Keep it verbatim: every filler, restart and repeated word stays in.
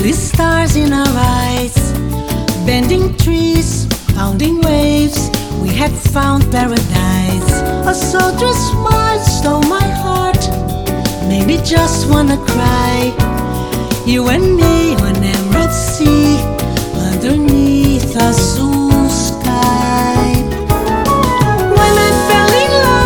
Twinkling stars in our eyes, bending trees, pounding waves. We had found paradise. A sultry smile stole my heart, made me just wanna cry. You and me, one